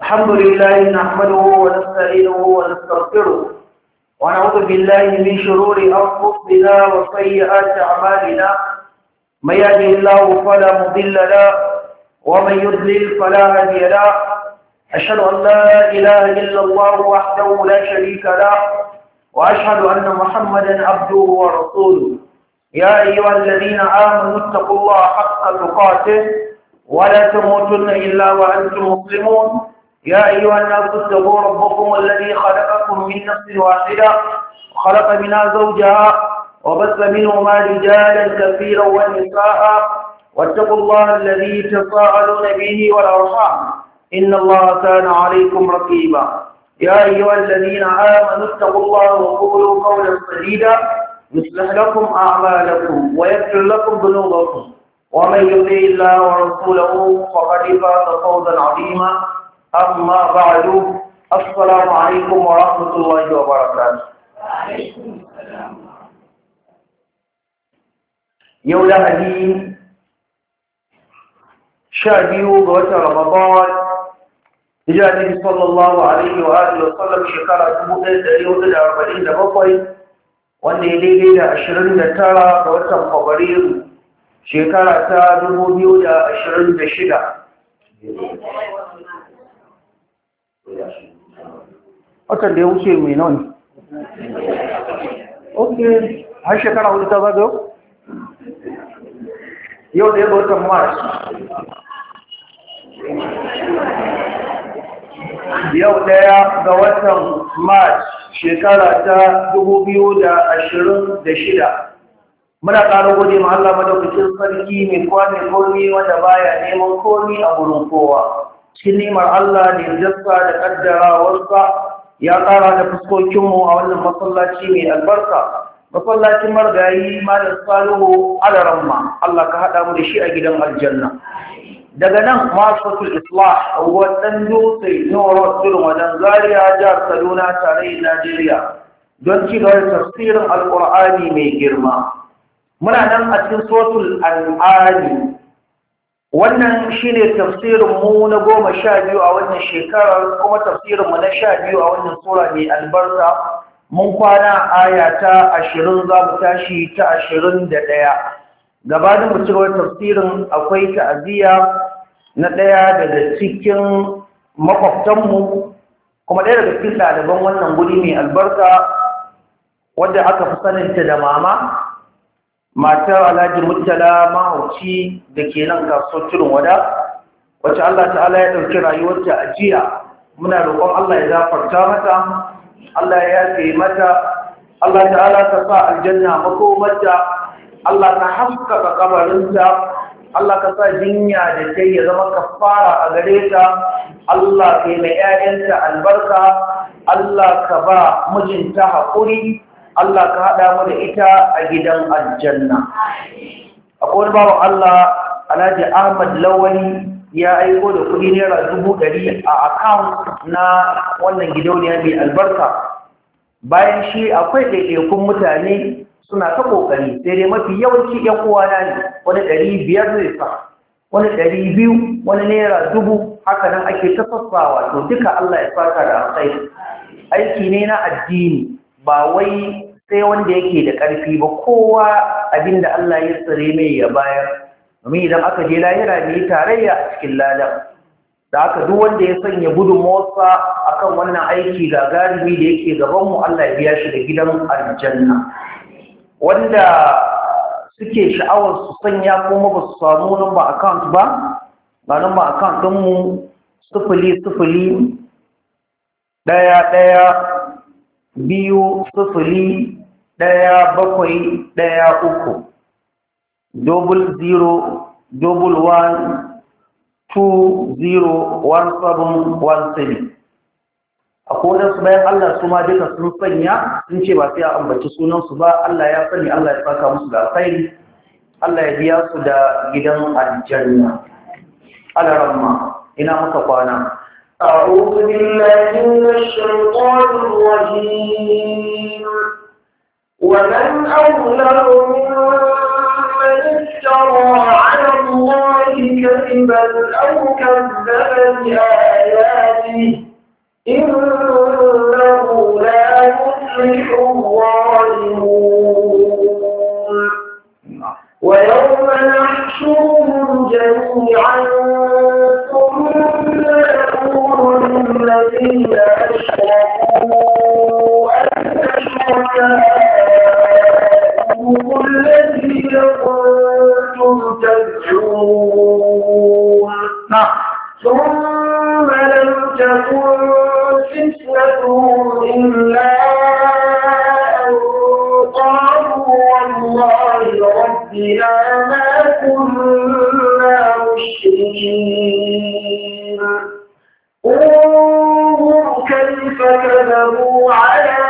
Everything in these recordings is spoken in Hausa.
الحمد لله نحمده ونستعينه ونستغفره ونعوذ بالله من شرور أنفسنا وسيئات أعمالنا. من يهده الله فلا مضل له ومن يضلل فلا هادي له. أشهد أن لا إله إلا الله وحده لا شريك له وأشهد أن محمدا عبده ورسوله. يا أيها الذين آمنوا اتقوا الله حق تقاته ولا تموتن إلا وأنتم مسلمون. يا أيها الناس اتقوا ربكم الذي خلقكم من نفس واحدة وخلق منها زوجها وبث منهما رجالا كثيرا ونساء واتقوا الله الذي تساءلون به والأرحام إن الله كان عليكم رقيبا. يا أيها الذين آمنوا اتقوا الله وقولوا قولا سديدا يصلح لكم أعمالكم ويغفر لكم ذنوبكم ومن يطع الله ورسوله فقد فاز فوزا عظيما. أما بعد السلام عليكم ورحمة الله وبركاته. وعليكم السلام. يوم الدين شهر رمضان هجرة النبي صلى الله عليه وآله وسلم شكرا 1447 wanda ya daidai da 29 ga watan Fabrairu shekara ta 2026. Watan da ya wuce mai nawa? Ok, har shekara hudu ta zaga yau da ya ga watan Mars. Yau daya ga watan Mars shekara ta 2026. Muna ƙara gode ma Allah madaukakin sarki mai kwane komi wanda baya neman komi a gurin kowa. Cikin nimar Allah da yardarsa da kaddarawarsa ya ƙara da fuskokinmu a wannan masallaci mai albarka. Masallacin margayi Malam Salihu Alaramma. Allah ka haɗa mu da shi a gidan aljanna. Daga nan Masatul Islah wadan dutse Noro Tudun wajen Zaria jihar Kaduna tarayyar Najeriya don ci gaba da tafsirin Alƙur'ani mai girma. Muna nan a cikin suratul Al-Ali. Wannan shine tafsirin mu na 12 a wannan shekarar kuma tafsirin mu na 12 a wannan sura mai albarka. Mun kwana aya ta 20 za mu tashi ta 21. Gabanin mu ci gaba tafsirin akwai ta'aziyya na ɗaya daga cikin makwabtanmu kuma ɗaya daga cikin ɗaliban wannan guri mai albarka wadda aka fi saninta da mama matar Alhaji Murtala mahauci da ke nan kasuwar Tudun Wada wacce Allah ta'ala ya ɗauki rayuwarta a jiya. Muna roƙon Allah ya gafarta mata, Allah ya yafe mata, Allah ta'ala ka sa aljanna makomarta, Allah ka haskaka kabarinta, Allah ka sa jinya da ta ya zama kafara a gare ta, Allah ka yi mai ‘ya'yanta albarka, Allah ka ba mijinta haƙuri, Allah ka haɗa mu da ita a gidan aljanna. Akwai wani bawan Allah, Alhaji Ahmad Lawali ya aiko da kuɗi Naira 100,000 a account na wannan gidauniya mai albarka. Bayan shi akwai ɗaiɗaikun mutane suna ta ƙoƙari, sai dai mafi yawanci ‘yan uwana ne, wani 500 zai sa, wani 200, wani Naira 1000, haka nan ake ta sassawa, to duka Allah ya saka da alkhairi. Aiki ne na addini, ba wai sai wanda yake da ƙarfi ba, kowa abinda Allah ya tsare mai ya bayar. Domin idan aka je lahira ne tarayya a cikin ladan. Da aka duk wanda ya sanya gudunmawarsa akan wannan aiki gagarumi da yake gabanmu, Allah ya biya shi da gidan aljanna. Wanda suke sha'awar su sanya kuma ba su samu number account ba, ga number account ɗinmu 001120113 0011201717. Akwai wadansu bayan Allah su ma duka sun sanya sun ce ba sai a ambaci sunansu ba. Allah ya sani, Allah ya saka musu da alkhairi, Allah ya biya su da gidan aljanna. Alaramma ina muka kwana. أعوذ بالله من الشيطان الرجيم. ومن أظلم ممن افترى على الله كذبا أو كذب بآياته آياته إنه لا يفلح الظالمون ويوم نحشرهم جميعا ثم نقول للذين أشركوا أين شركاؤكم الذين كنتم تدعون ثم لم تكن فتنتهم إلا أن قالوا والله ربنا ما كنا مشركين انظر كيف كذبوا على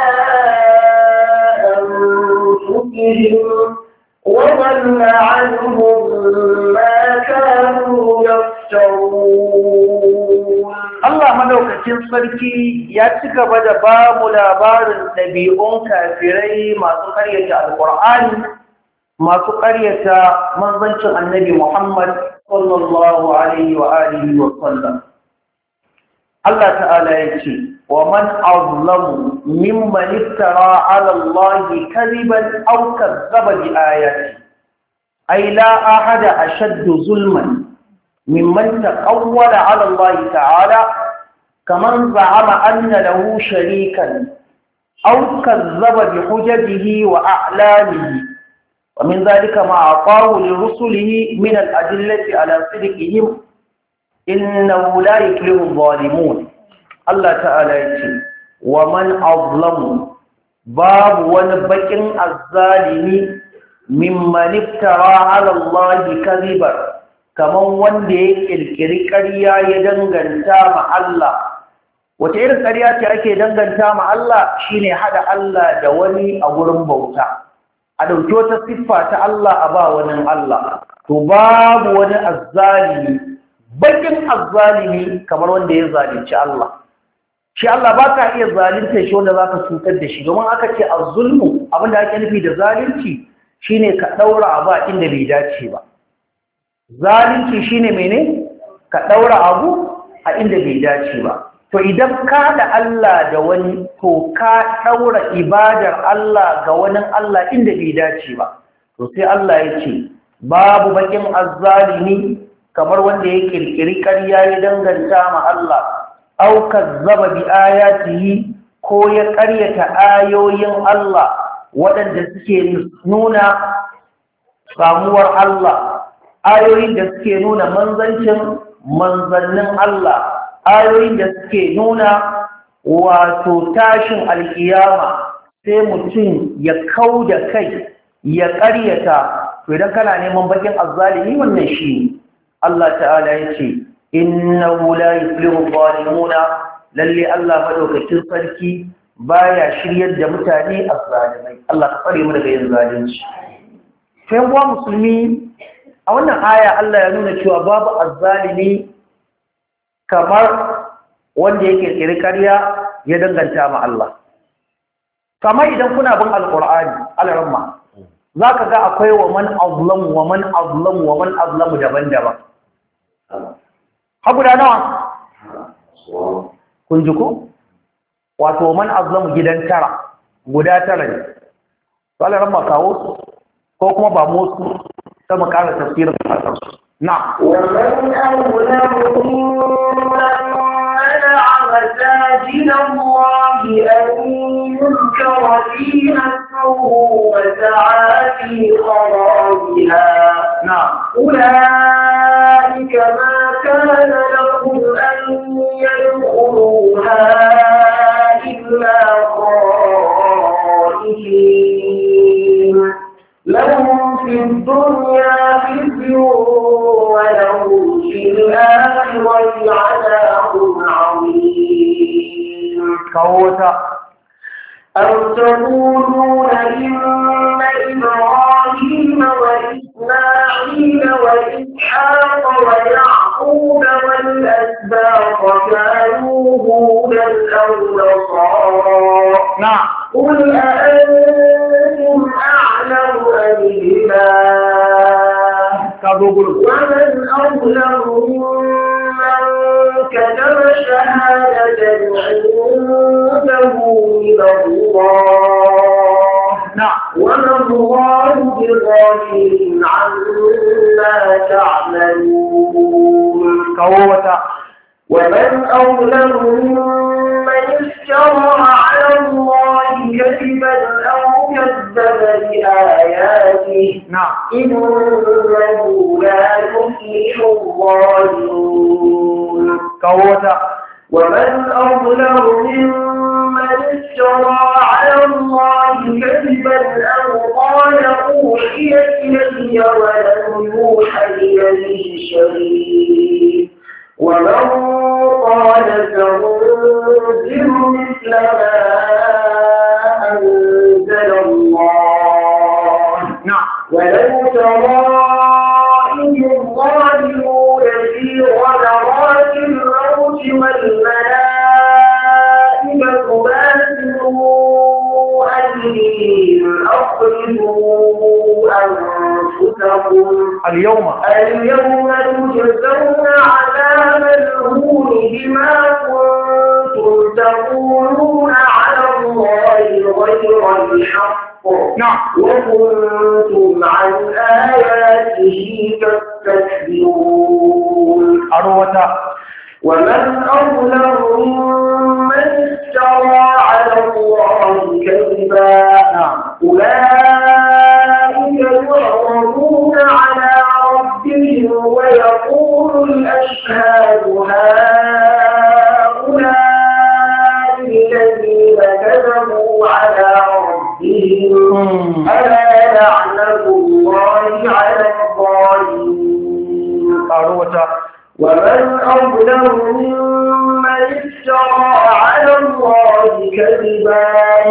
أنفسهم وضل عنهم ما كانوا يفترون. Allah madaukakin sarki ya ci gaba da ba mu labarin ɗabi'un kafirai masu ƙaryata alƙur'ani, masu ƙaryata manzancin annabi Muhammad sallallahu alaihi wa alihi wa sallam. Allah ta'ala ya ce, wa man azlamu mimman iftara ala Allah kadiban aw kazzaba bi ayati ay la ahada ashaddu zulman ممن تقول على الله تعالى كمن زعم أن له شريكا أو كذب بحججه وأعلامه ومن ذلك ما أعطاه لرسله من الأدلة على صدقهم إنه لا يفلح الظالمون. الله تعالى يقول ومن أظلم باب ونبكن الظالم ممن افترى على الله كذبا kaman wanda ya kirkiri ƙarya ya danganta ma Allah. Wace irin ƙarya ce ake danganta ma Allah? Shine hada Allah da wani a gurin bauta, a ɗauki wata siffa ta Allah a ba wani Allah. To babu wani azzalimi, bakin azzalimi kamar wanda ya zalunci Allah. Shi Allah ba ka iya zalunta shi wanda za ka cutar da shi, domin aka ce azzulmu abinda ake nufi da zalunci shine ka ɗaura abu a inda bai dace ba. Zalunci shine mene? Ka ɗaura abu a inda bai dace ba. To idan ka da Allah da wani, to ka ɗaura ibadar Allah ga wani Allah inda bai dace ba. To sai Allah ya ce, babu bakin azzalimi kamar wanda ya kirkiri ƙarya ya danganta ma Allah, au kazzaba bi ayatihi ko ya ƙaryata ayoyin Allah waɗanda suke nuna samuwar Allah. Ayoyin da suke nuna manzannin Allah, ayoyin da suke nuna wato tashin alkiyama, sai mutum ya kau da kai ya ƙaryata. To idan kana neman bakin azzalimi wannan shi Allah ta'ala ya ce innahu la yuflihu zalimuna, lalle Allah madaukakin sarki baya shiryar da mutane azzalimai. Allah ka tsare mu daga yin zalunci. Sai uwa musulmi, a wannan aya Allah ya nuna cewa babu azzalimi kamar wanda yake kirkiri ƙarya ya danganta ma Allah. Kamar idan kuna bin alƙur'ani al-ramma, zaka ga akwai wa man azlamu wa man azlamu wa man azlamu daban-daban. Ha guda nawa? Kun ji ko? Wato man azlamu gidan tara, guda tara ne. Al-ramma kawo su ko kuma ba musu ثم قال تفسير الحسن. نعم. ومن أظلم ممن منع مساجد الله أن يذكر فيها اسمه وسعى في خرابها. نعم. أولئك ما كان لهم أن يدخلوها إلا خائفين لهم في الدنيا خزي ولهم في الآخرة عذاب عظيم. كوتا أم تقولون إن إبراهيم وإسماعيل وإسحاق ويعقوب والأسباط كانوا هودا أو نصارى. نعم. قل أأنتم أعلم أم الله ومن أظلم ممن كتب شهادة عنده من الله وما الله بغافل عما تعملون ومن أظلم ممن افترى على الله كذبا أو كذب بآياته إنه لا يفلح الظالمون ومن أظلم ممن افترى على الله كذبا أو قال أوحي إلي ولم يوحى إليه شيء ومن قال سأنزل مثل ما أنزل الله ولو ترى إذ الظالمون في غمرات الموت والملائكة باسطوا أيديهم أخرجوا أنفسكم اليوم تجزون عذاب الهون بما كنتم تقولون على الله غير الحق وكنتم عن آياته تستكبرون ومن أظلم ممن افترى على الله كذبا أولئك يعرضون على ربهم ويقول الأشهاد هؤلاء الذين كذبوا على ربهم ألا لعنة الله على الظالمين ومن أظلم ممن افترى على الله كذبا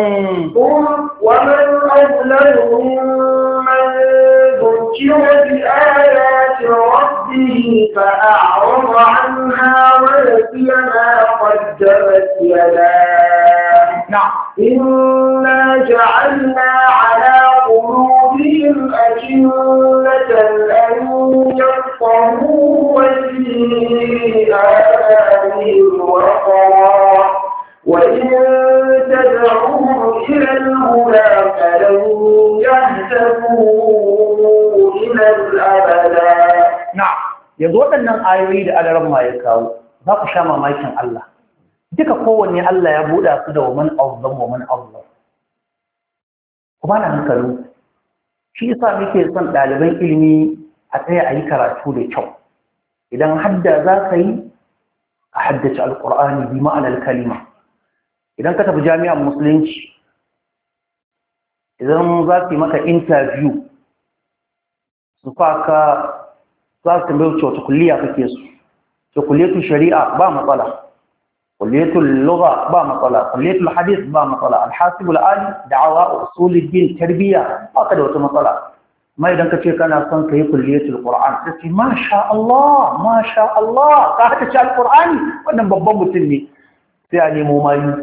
ومن أظلم ممن ذكر بآيات ربه فأعرض عنها ونسي ما قدمت يداه إنا جعلنا على قلوبهم أجنة أن يفقهوا وفي آذانهم وقرا وإن تدعوهم إلى الهدى فلن يهتدوا إلى الأبد. yanzu waɗannan ayoyi da alaramma ya kawo za ku sha mamakin Allah duka kowanne Allah ya buɗa su da waman azzam ku ba na hankali shi yasa muke son ɗaliban ilimi a tsaya a yi karatu da kyau idan hadda za ka yi a haddace alƙur'ani bi ma'anar kalima idan ka tafi jami'an musulunci idan za su yi maka interview su faka za su tambaye wata kulliya kake su kulliyatul shari'a ba matsala kulliyatul lugha ba matsala kulliyatul hadith ba matsala alhasibul ali da'awa usuluddin tarbiyya ba ka da wata matsala mai idan ka ce kana son ka yi kulliyatul qur'an sai ce masha Allah ka haka ci alqur'ani wannan babban mutum ne sai a nemo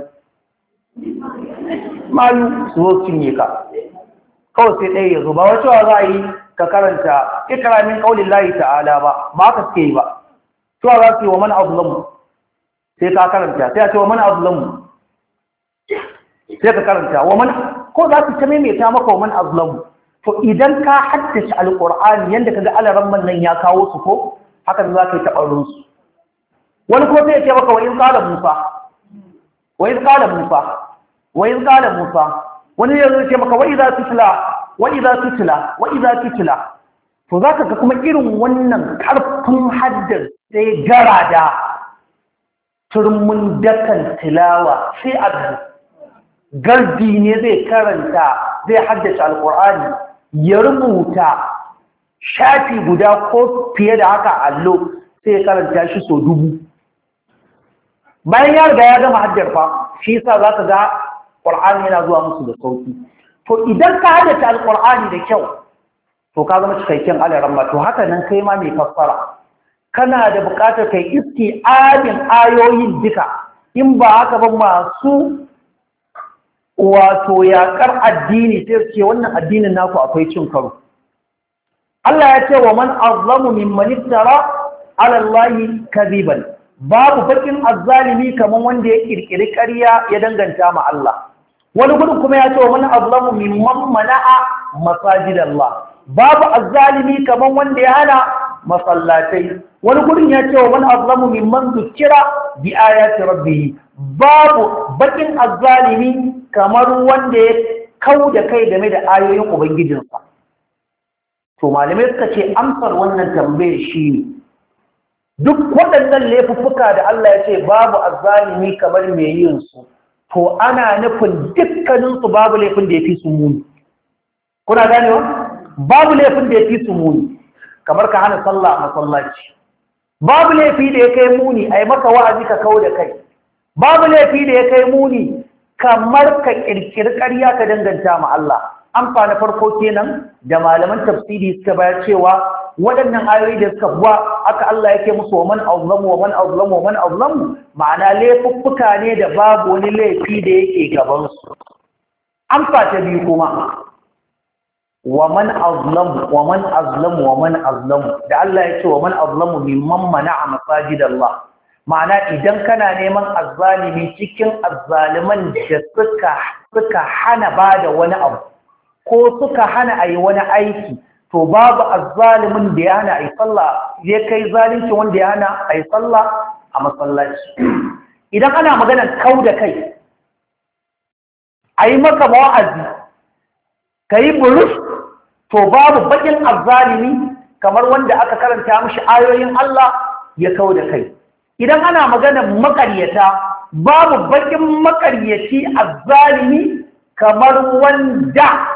mayu su cinye ka kawai sai ɗaya ya zo ba wacce za a yi ka karanta ikramin qaulin lahi ta'ala ba ka suke yi ba cewa za su yi wa man azlamu sai ka karanta sai a ce wa man azlamu sai ka karanta wa man ko za su ta maimaita maka wa man azlamu to idan ka haddace alqur'ani yanda kaga alaramman nan ya kawo su ko haka za ka yi tabarin su wani ko sai ya ce maka wa in qala musa wani ya ce maka wa idza tutla to zaka ga kuma irin wannan karfin haddar sai garada turmun dakan tilawa sai abu gardi ne zai karanta zai haddace alqur'ani ya rubuta shafi guda ko fiye da haka allo sai ya karanta shi so 1000 bayan ya riga ya gama haddar fa shi yasa zaka ga qur'ani yana zuwa musu da sauki to idan ka haddace alqur'ani da kyau to ka zama cikakken alaramma to haka nan kai ma mai fassara kana da buƙatar kai isti'abin ayoyin duka in ba haka ba masu wato yaƙar addini sai su ce wannan addinin naku akwai cin karo Allah ya ce wa man azlamu mimman iftara ala Allah kadiban babu bakin azzalimi kaman wanda ya kirkiri ƙarya ya danganta ma Allah wani gudun kuma ya ce wa man azlamu mimman mana'a masajidallah babu azzalimi kaman wanda ya hana masallatai wani gudun ya ce wa man azlamu mimman zukira bi ayati rabbih babu bakin azzalimi kamar wanda ya kau da kai game da ayoyin ubangijinsa to malamai suka ce amsar wannan tambayar shi ne duk waɗannan laifuffuka da Allah ya ce babu azzalimi kamar mai yin su to ana nufin dukkaninsu babu laifin da ya fi su muni kuna ganewa babu laifin da ya fi su muni kamar ka hana sallah a masallaci babu laifi da ya kai muni a yi maka wa'azi ka kau da kai babu laifi da ya kai muni kamar ka ƙirƙiri ƙarya ka danganta ma Allah amfani farko kenan da malaman tafsiri suka bayar cewa waɗannan ayoyi da suka buwa aka Allah yake musu wa man azlamu wa man azlamu wa man azlamu ma'ana laifuffuka ne da babu wani laifi da yake gaban su amfa ta biyu kuma wa man azlamu wa man azlamu wa man azlamu da Allah yake wa man azlamu mimman mana'a masajidallah ma'ana idan kana neman azzalimi cikin azzaliman da suka hana bada wani abu ko suka hana ayi wani aiki to babu azzalimin da ya hana ayi sallah ya kai zalunci wanda ya hana ayi sallah a masallaci idan ana maganar kau da kai ayi maka wa'azi kai burus to babu bakin azzalimi kamar wanda aka karanta mishi ayoyin Allah ya kau da kai idan ana maganar makaryata babu bakin makaryaci azzalimi kamar wanda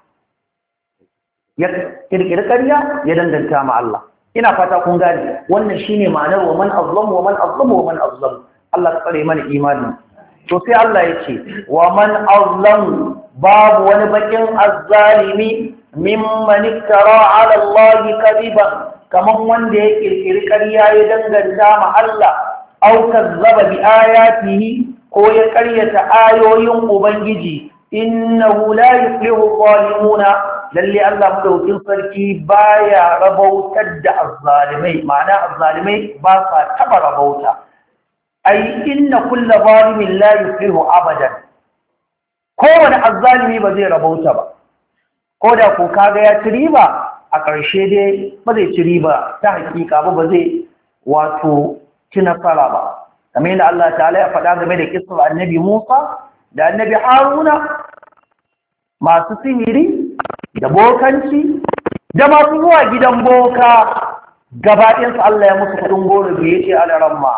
ya kirkiri ƙarya ya danganta ma Allah ina fata kun gane wannan shine ma'anar wa man azlamu wa man azlamu wa man azlamu Allah ka tsare mana imani to sai Allah ya ce wa man azlamu babu wani bakin azzalimi mimman iftara ala Allah kadiban kaman wanda ya kirkiri ƙarya ya danganta ma Allah au kazzaba bi ayatihi ko ya ƙaryata ayoyin ubangiji innahu la yuflihu zalimuna lalle Allah madaukin sarki baya rabautar da azzalimai ma'ana azzalimai ba sa taba rabauta ai inna kullu zalimin la yuflihu abadan kowane azzalimi ba zai rabauta ba ko da ko kaga ya ci riba a ƙarshe dai ba zai ci riba ta hakika ba zai wato ci nasara ba kamar yadda Allah ta'ala ya faɗa game da kissar annabi Musa da annabi Haruna masu sihiri da bokanci da masu zuwa gidan boka gabaɗinsu Allah ya musu kudin goro da ya ce alaramma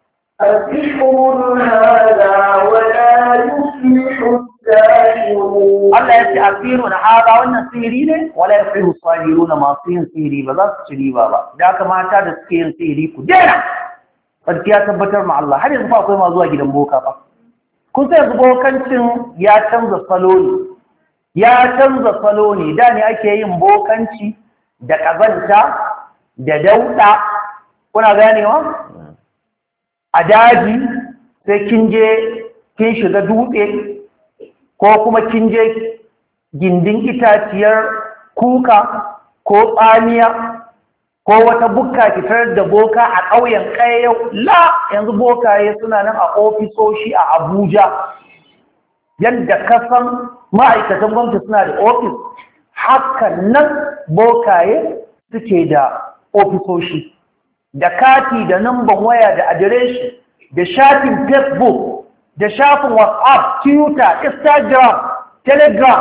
Allah ya ce asiru na haɗa wannan sihiri ne wala ya fi husahiru na masu yin sihiri ba za su ci riba ba da aka mata da suke yin sihiri ku dena sarki ya tabbatar ma Allah har yanzu fa akwai ma zuwa gidan boka ba kun sai yanzu bokancin ya canza salo ne ya canza salo ne da ne ake yin bokanci da ƙazanta da dauɗa kuna ganewa a daji sai kin je kin shiga dutse ko kuma kin je gindin itaciyar kuka ko tsamiya ko wata bukka fitar da boka a ƙauyen ƙayyau yanzu bokaye suna nan a ofisoshi a Abuja yadda kasan ma'aikatan gwamnati suna da ofis hakan nan bokaye suke da ofisoshi da kati da namban waya da adireshi da shafin Facebook da shafin WhatsApp, Twitter, Instagram, Telegram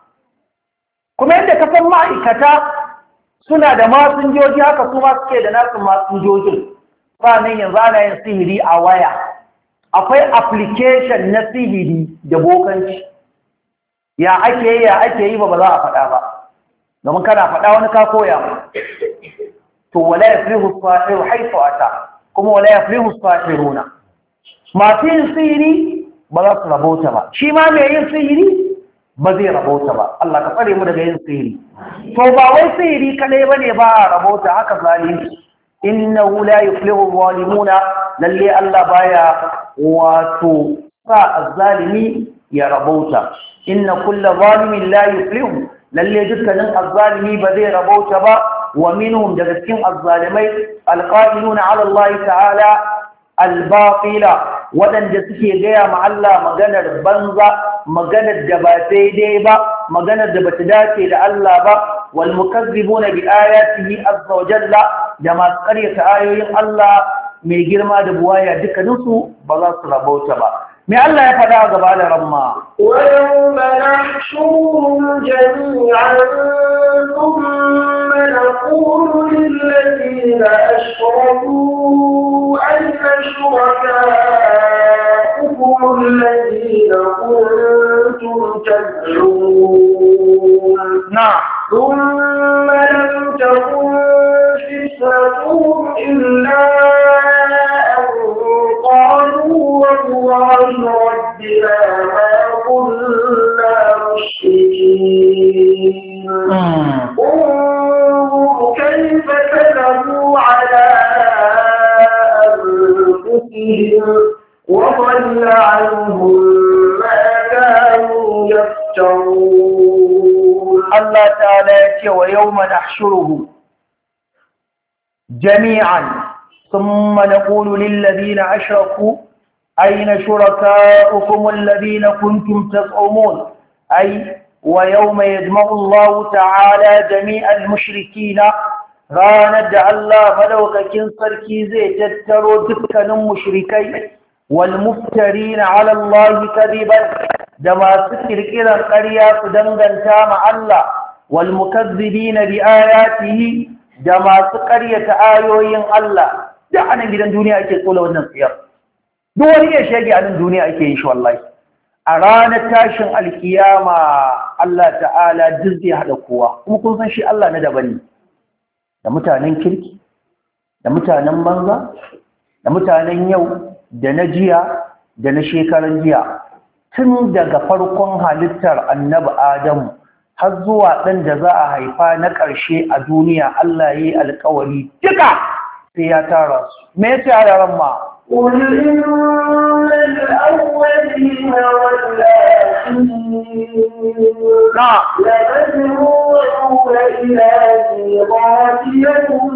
kuma yadda kasan ma'aikata suna da masinjoji haka su ma suke da nasu masinjojin sannan yanzu ana yin sihiri a waya akwai application na sihiri da bokanci ya ake yi ba za a faɗa ba domin kana faɗa wani ka koya to wala yaflihu as-sahiru haythu ata kuma wala yaflihu as-sahiruna masu yin sihiri ba za su rabota ba shi ma mai yin sihiri ba zai rabota ba Allah ka tsare mu daga yin sihiri to ba wai sihiri kadai bane ba a rabota haka zalunci innahu la yuflihu adh-dhalimuna lalle Allah baya wato sa az-zalimi ya rabota inna kullu zalimin la yuflihu lalle dukkanin az-zalimi ba zai rabota ba wa minhum daga cikin az-zalimai alqatiluna ala Allah ta'ala al-batila waɗanda suke gaya ma Allah maganar banza maganar da ba daidai ba maganar da bata dace da Allah ba wal mukazzibuna bi ayatihi azza wa jalla da masu ƙaryata ayoyin Allah mai girma da buwaya dukkaninsu ba za su rabauta ba me Allah ya faɗa gaba da ramma wa yawma nahshuruhum jami'an thumma naqulu lil ladina ashraku ayna shurakaukum alladhina kuntum tad'un na'am ثم لم تكن فتنتهم إلا أن قالوا والله ربنا ما كنا مشركين انظر كيف كذبوا على أنفسهم وضل عنهم ما كانوا يفترون Allah ta'ala ya ce wa yawma nahshuruhu jami'an thumma naqulu lil ladina ashraku ayna shurakaukum alladhina kuntum taz'umun ay wa yawma yajma'u Allah ta'ala jami'al mushrikina ranar da Allah madaukakin sarki zai tattaro dukkanin mushrikai wal muftarina 'ala Allah kadiban da masu kirkirar ƙarya su danganta ma Allah wal mukazzibina bi ayatihi da masu ƙaryata ayoyin Allah duk anan gidan duniya ake tsola wannan tsiyar duk wani ya shege anan duniya ake yin shi wallahi a ranar tashin alkiyama Allah ta'ala duk zai hada kowa kuma kun san shi Allah na daban ne da mutanen kirki da mutanen banza da mutanen yau da na jiya da na shekaran jiya tun daga farkon halittar annabi Adamu har zuwa ɗan da za a haifa na ƙarshe a duniya Allah ya yi alƙawari duka sai ya tara su. Me ya ce a yaran ma? قل إن الأولين والآخرين لمجموعون إلى ميقات يوم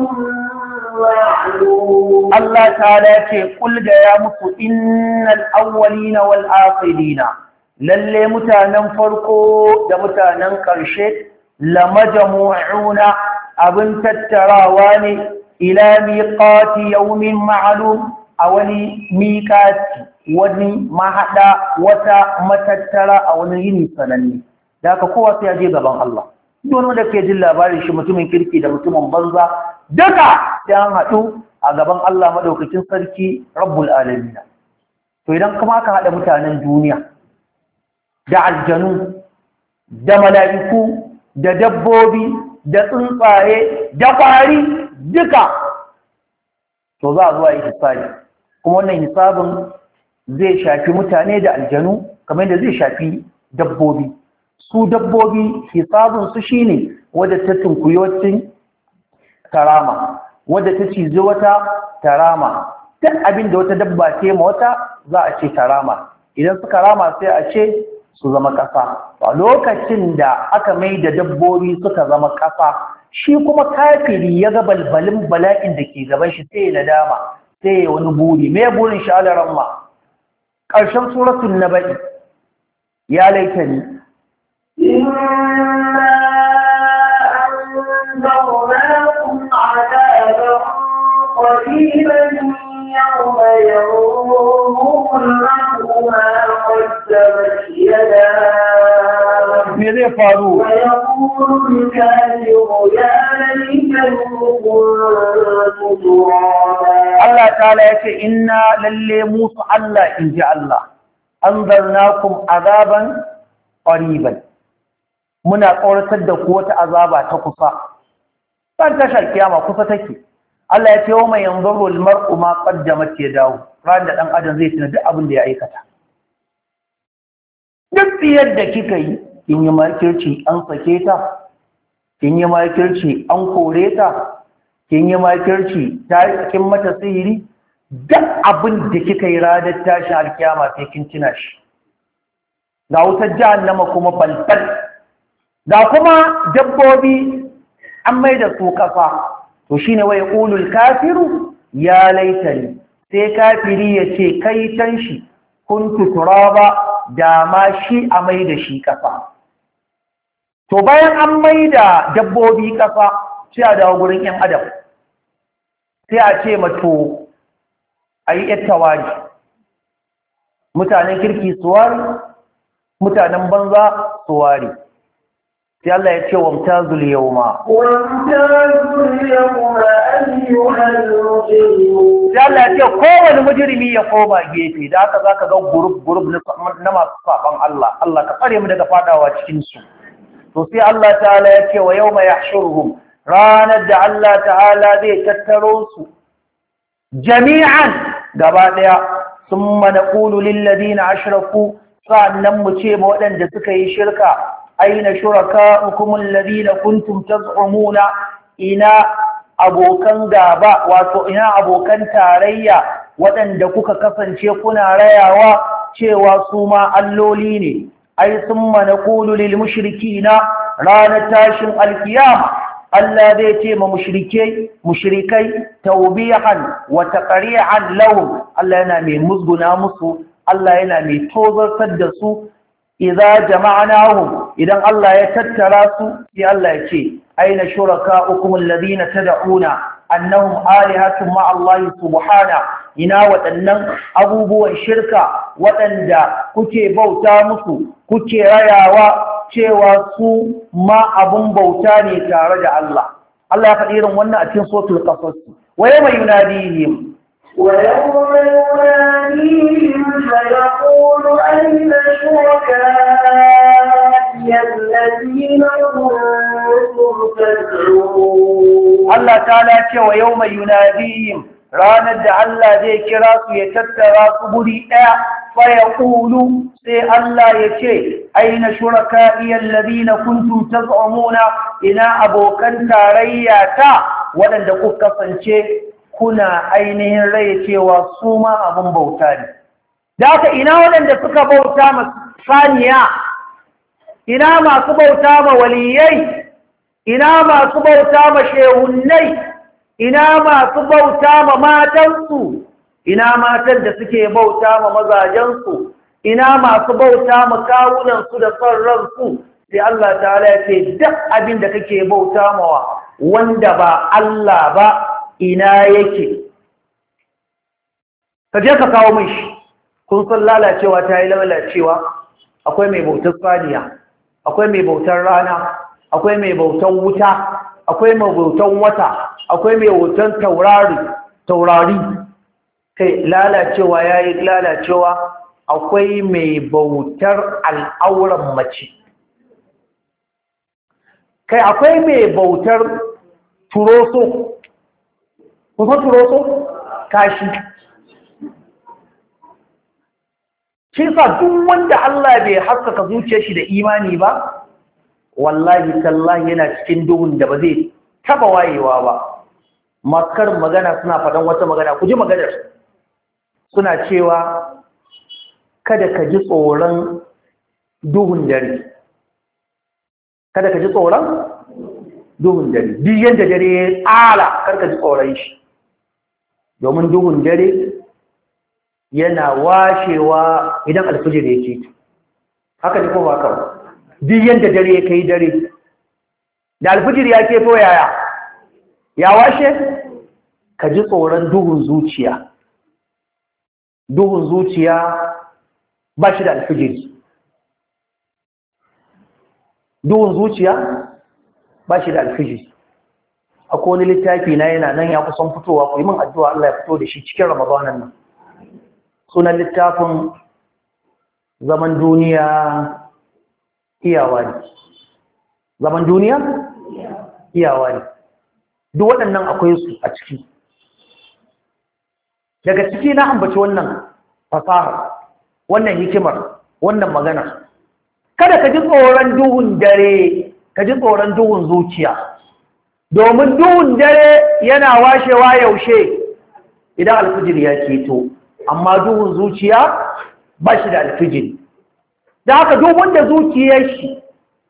معلوم Allah ta'ala ce kul da ya muku innal awwalina wal akhirina lalle mutanen farko da mutanen ƙarshe lamajmu'una abin tattarawa ne ila miqati yawmin ma'lum a wani miqati wani mahada wata matattara a wani yini sananne da haka kowa sai ya je gaban Allah duk wanda ke jin labarin shi mutumin kirki da mutumin banza duka sai an haɗu a gaban Allah madaukakin sarki Rabbul Alamin to idan kuma ka haɗa mutanen duniya da aljanu da mala'iku da dabbobi da tsuntsaye da ƙwari duka to za a zuwa yi hisabi kuma wannan hisabin zai shafi mutane da aljanu kamar yadda zai shafi dabbobi su dabbobi hisabin su shine wadda ta tunkuyocin karama wadda ta cizi wata tarama duk abin da wata dabba ce ma wata za a ce tarama idan suka rama sai a ce su zama ƙasa a lokacin da aka mai da dabbobi suka zama ƙasa shi kuma kafiri ya ga balbalin bala'in da ke gaban shi sai ya nadama sai ya wani buri me burin shi alaran ma ƙarshen suratul naba'i ya laitani قريبا يوم ينظر المرء ما قدمت يداه ويقول الكافر يا ليتني كنت ترابا الله تعالى يقول إنا للي موسى الله إن جاء الله أنذرناكم عذابا قريبا muna tsoratar da ku wata azaba ta kusa ban tashar kiyama kusa take Allah ya ce wa mai yanzuru almar'u ma qaddamat yadahu ran da dan adam zai tuna duk abin da ya aikata duk yadda kika yi kin yi makirci an sake ta kin yi makirci an kore ta kin yi makirci ta kin mata sihiri duk abin da kika yi ranar tashi alkiyama sai kin tuna shi ga wutar jahannama kuma falfal ga kuma dabbobi an mai da su kafa to shine wai qulul kafiru ya laitani sai kafiri ya ce kai tanshi kuntu turaba da ma shi a mai da shi ƙasa. To bayan an mai da dabbobi ƙasa sai a dawo gurin ‘yan adam sai a ce mato a yi ‘yattawari mutanen kirki suwari mutanen banza suwari sai Allah ya ce wamtazul yawma sai Allah ya ce kowane mujrimi ya koma gefe da haka zaka ga gurub na masu saban Allah Allah ka tsare mu daga fadawa cikin su to sai Allah ta'ala ya ce wa yawma yahshuruhum ranar da Allah ta'ala zai tattaro su jami'an gaba daya summa naqulu lil ladina ashraku sa'annan mu ce ma waɗanda suka yi shirka aina shurakaukum alladhina kuntum taz'umuna ina abokan gaba wato ina abokan tarayya waɗanda kuka kasance kuna rayawa cewa su ma alloli ne ai summa naqulu lil mushrikina ranar tashin alkiyama Allah zai ce ma mushrikai tawbihan wa taqri'an lahum Allah yana mai musguna musu Allah yana mai tozartar da su idza jama'nahum idan Allah ya tattara su sai Allah ya ce aina shurakaukum alladhina tad'una annahum alihatun ma Allah subhana ina waɗannan abubuwan shirka waɗanda kuke bauta musu kuke rayawa cewa su ma abun bauta ne tare da Allah Allah ya faɗi irin wannan a cikin suratul qasas wa yawma yunadihim ويوم يناديهم فيقول أين شركائي الذين كنتم تدعون الله تعالى ويوم يناديهم ranar da Allah zai kira su ya tattara su guri ɗaya fayaqulu sai Allah ya ce aina shuraka'i alladhina kuntum taz'umuna ina abokan tarayya ta waɗanda kuka kasance kuna ainihin rai cewa su ma abin bauta ne. Da haka ina waɗanda suka bauta ma saniya, ina masu bauta ma waliyai, ina masu bauta ma shehunnai, ina masu bauta ma matansu, ina matan da suke bauta ma mazajensu, ina masu bauta ma kawunansu da son ransu, sai Allah ta'ala ya ce duk abin da kake bauta mawa wanda ba Allah ba ina yake ka je ka kawo mai shi kun san lalacewa ta yi lalacewa akwai mai bautar saniya akwai mai bautar rana akwai mai bautar wuta akwai mai bautar wata akwai mai bautar taurari kai lalacewa ya yi lalacewa akwai mai bautar al'auran mace kai akwai mai bautar turoso kusa turoso kashi shi sa duk wanda Allah bai haskaka zuciyar shi da imani ba wallahi tallahi yana cikin duhun da ba zai taba wayewa ba makar magana suna faɗan wata magana ku ji maganar suna cewa kada ka ji tsoron duhun dare kada ka ji tsoron duhun dare duk yadda dare ya tsala karka ji tsoron shi domin duhun dare yana washewa idan alfijir ya ke haka ne ko ba haka duk yadda dare ya kai dare da alfijir ya ke to yaya ya washe ka ji tsoron duhun zuciya ba shi da alfijiri duhun zuciya ba shi da alfijiri akwai wani littafi na yana nan ya kusan fitowa ku yi min addu'a Allah ya fito da shi cikin ramadanan nan sunan littafin zaman duniya iyawa ne zaman duniya iyawa ne duk waɗannan akwai su a ciki daga ciki na ambaci wannan fasaha wannan hikimar wannan magana kada ka ji tsoron duhun dare ka ji tsoron duhun zuciya domin duhun dare yana washewa yaushe idan alfijir ya keto amma duhun zuciya ba shi da alfijir da haka duk wanda zuciyar shi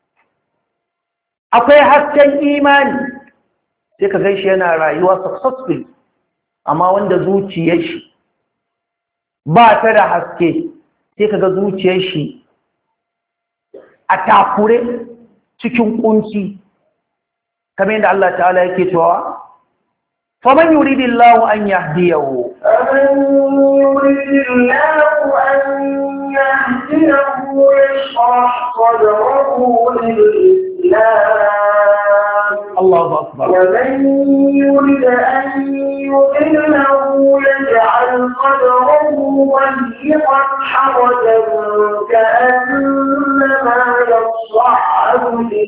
akwai hasken imani sai ka gaishe yana rayuwa successful amma wanda zuciyar shi ba ta da haske sai kaga zuciyar shi a takure cikin kunci kamar yadda Allah ta'ala yake cewa faman yuridillahu an yahdiyahu يشرح صدره للإسلام الله أكبر ومن يرد أن يضله يجعل صدره ضيقا حرجا كأنما يصعد في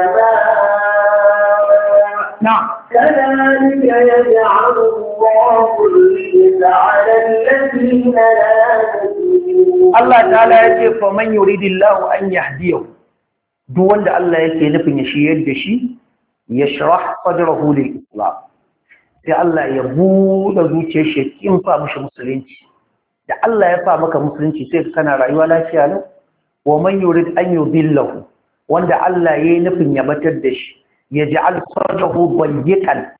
السماء نعم كذلك يجعل الله الرجس على الذين لا يؤمنون Allah ta'ala ya ce fa man yuridillahu an yahdiyahu duk wanda Allah yake nufin ya shiyar da shi yashrah sadrahu lil islam sai Allah ya buɗe zuciyar shi kin fa mishi musulunci da Allah ya fa maka musulunci sai kana rayuwa lafiya lau wa man yurid an yudillahu wanda Allah yayi nufin ya batar da shi yaj'al sadrahu dayyiqan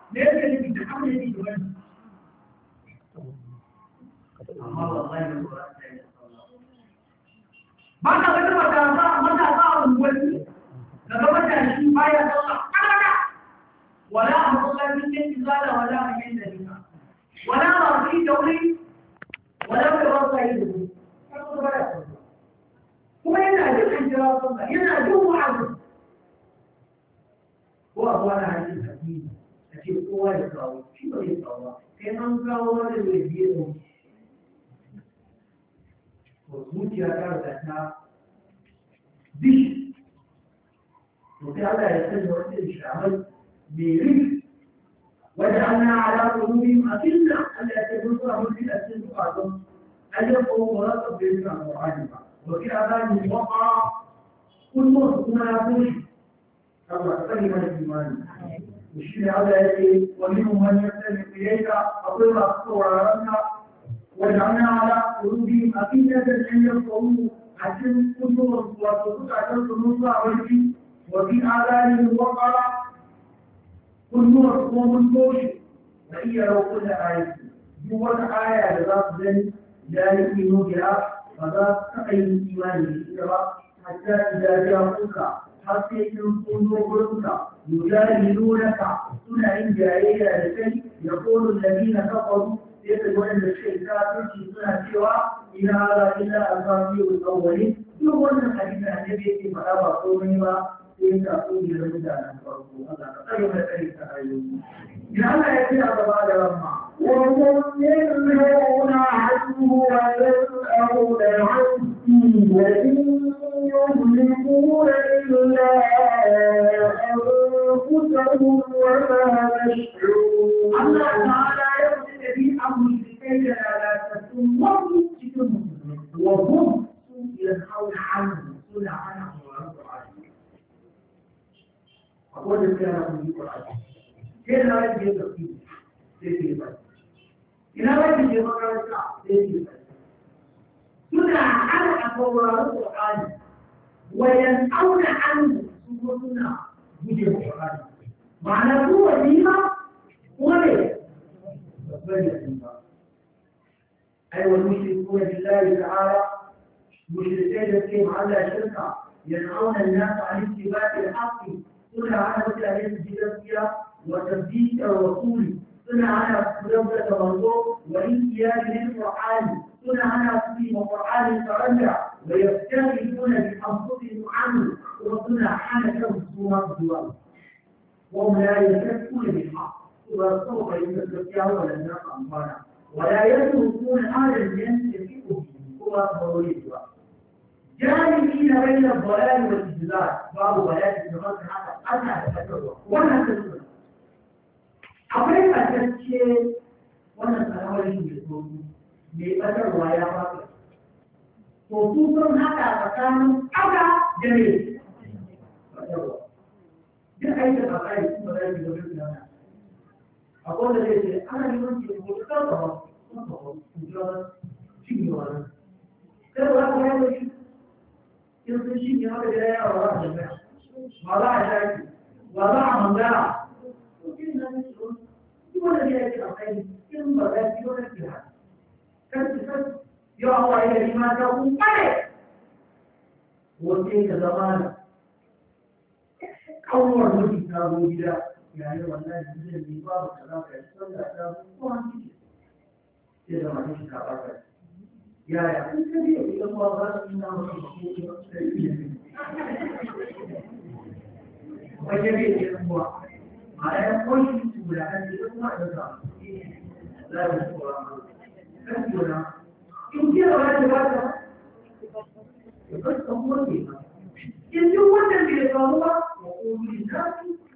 me yake nufi da abin da yake gani amma wallahi ba za ta yi ba ka ga matasa a unguwanni daga matashi baya sallah kada wala a masallacin yin izala wala a yin dalila wala ma fi dauri wala ka ba sa yi da su kuma yana jin an jira sallah yana jin wa'azi ko a wani hajji addini a ce kowa ya kawo shi ba ya kawo sai an kawo wani da ya biye mu to zuciya ta da ta bishi to sai Allah ya sanya wani da shamai mai rufi وجعلنا على قلوبهم أكلة ألا تدرسوا مثل أسلوبهم أن يقوموا مرتب بإسلام القرآن وفي أذانهم وقع كل مرة ما يقول الله كلمة الإيمان وشيء هذا يأتي ومنهم من يستمع إليك أقول أقصى وجعلنا على قلوبهم أكلة أن يقوموا عشان كل مرة وتقول عشان تنصر وجهي وفي أذانهم وقع كل نور قوم توشي وهي لو كل آية جوة آية لذات ذن لا يؤمنوا بها فذات تقي الإيمان بالإسراء حتى إذا جاءوك حتى يكونوا قلوك يجادلونك سنة جاهلة لكي يقول الذين كفروا يقولون أن الشيء كافر في سنة سوى إن هذا إلا أساطير الأولين يقولون الحديث عن النبي فلا بقومهما إن أقول للمدى طيب الحديث أيضا لأن يكون بعد لما وهم ينهون عنه وينأون عنه وإن يهلكون إلا أنفسهم وما يشعرون الله تعالى يقول في أمر الكيل لا تكون وهم ينهون عنه سنة عنه أقول لك أنا أقول لك كيف لا يجب تفكير لكي إذا لا يجب تفكير سنة عن أقوال القرآن وينأون عنه سنة بجي القرآن معنى هو ديما وليه أيوة المشركون بالله تعالى مشركين فيهم على شركة ينأون الناس عن اتباع الحق سنة على متعلم الجزيرة وتبديل الرسول سنة على مدودة منظور وإنتياج للقرآن سنة على تسليم القرآن ترجع ويستغلون بأنفسهم عنه وسنة حنكهم سورة الدول وهم لا يشركون بالحق وسوف يتذكرون ولا الناس أنفانا ولا يتركون هذا الجنس يفيق به هو ضروري جانبين بين الضلال والإجلال بعض بلاد الجمال حتى أنا أتذكره وأنا أتذكره أقول أتذكر وأنا أتناول بالصوت بأثر ويا فاكر خصوصا حتى مكان أبدا جميل جاء أي تفاعل ثم لا يجوز لنا أقول لك أنا اليوم في المستقبل مجرد شيء ولا كذا ولا يمكن شيء هذا جاء وراء الجماعة وراء شيء وراء منزلة وكنا نشعر يقول لك يا أخي كم بدأت يقول لك هذا كذا يا الله إلى ما تقول عليه وكيف زمان أول مرة كانوا بلا يعني والله جزء من باب كذا كذا كذا وان كذا ما فيش كذا يا أنت ليه يوم ما وجبت الأمور على كل سورة أن تكون أيضا لا يذكر كثيرا يمكن أن يتوقع يقص أمور فيها يجب أن يتوقع وقول للناس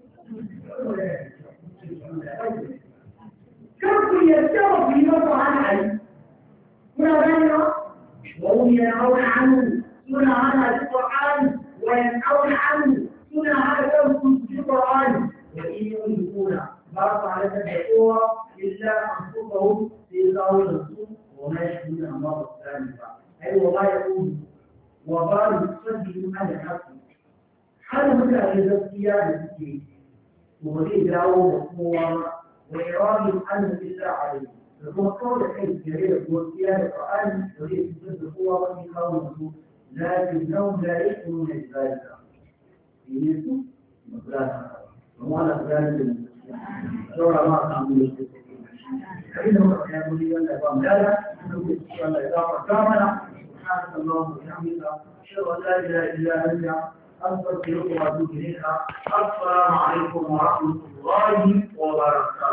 كيف يستوى في نظر عن علم وهم ينهون عنه سنة على القرآن وينهون عنه سنة على تنفذ في القرآن وإن يملكون بارك على تدعوها إلا أنفسهم في الله الرسول وما يشهدون أمام الثالثة أي وما يقول وبال يصدق على الحق هذا مثل الزكية التي وهي دعوة وقوة وإرادة أن الإساء عليه فهو قول حيث يريد وكيان القرآن يريد ضد القوة والإقامة لكنهم لا يؤمنون بذلك يسوع مقدار وما ذلك دور ما تعمل فإنه يقول لي أن أبام لا أن إذا قامنا سبحانك اللهم وبحمدك أشهد أن لا إله إلا أنت أستغفرك وأتوب إليك السلام عليكم ورحمة الله وبركاته